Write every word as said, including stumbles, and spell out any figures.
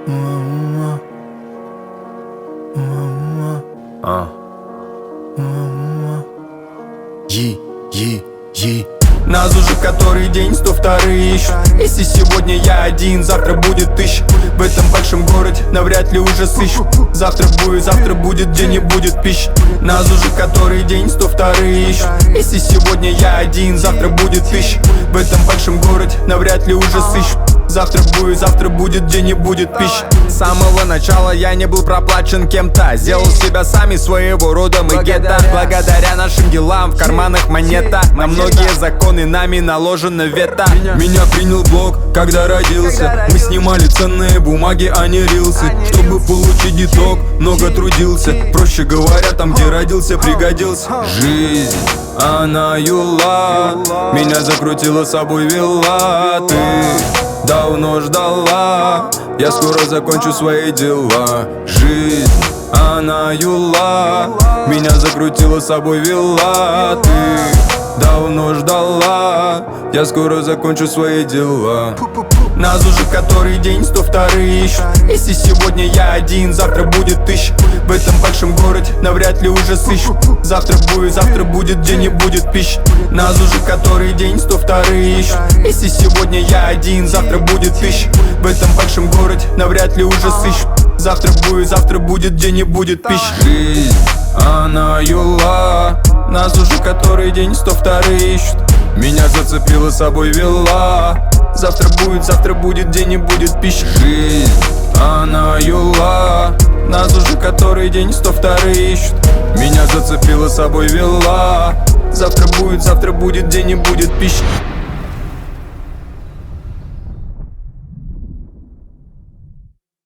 А. Е, е, е. Нас уже который день сто вторые ищут. Если сегодня я один, завтра будет тысяча. В этом большом городе навряд ли уже сыщут. Завтра будет, завтра будет день и будет пища. Нас уже который день сто вторые ищут. Если сегодня я один, завтра будет тысяча. В этом большом городе навряд ли уже сыщут. Завтра будет, завтра будет день и будет пища. С самого начала я не был проплачен кем-то. Сделал себя сами своего рода мы гетто. Благодаря нашим делам в карманах монета. На многие законы нами наложено вето. Меня принял Бог, когда родился. Мы снимали ценные бумаги, а не рилсы. Чтобы получить итог, много трудился. Проще говоря, там где родился, пригодился. Жизнь, она юла. Меня закрутила собой вела. Ты давно ждала, я скоро закончу свои дела. Жизнь, она юла. Меня закрутила собой вела. Ты давно ждала, я скоро закончу свои дела. Нас уже который день сто вторые ищут. Если сегодня я один, завтра будет тысяча. В этом большом городе навряд ли уже сыщут. Завтра будет, завтра будет день и будет пища. Нас уже который день сто вторые ищут. Если сегодня я один, завтра будет тысяча. В этом большом городе навряд ли уже сыщут. Завтра будет, завтра будет день и будет пища. Жизнь, она юла. Нас уже который день сто вторые ищут. Меня зацепила собой вела. Завтра будет, завтра будет день и будет пища. Жизнь, она юла. Нас уже который день сто вторые ищут. Меня зацепила собой вела. Завтра будет, завтра будет день и будет пища.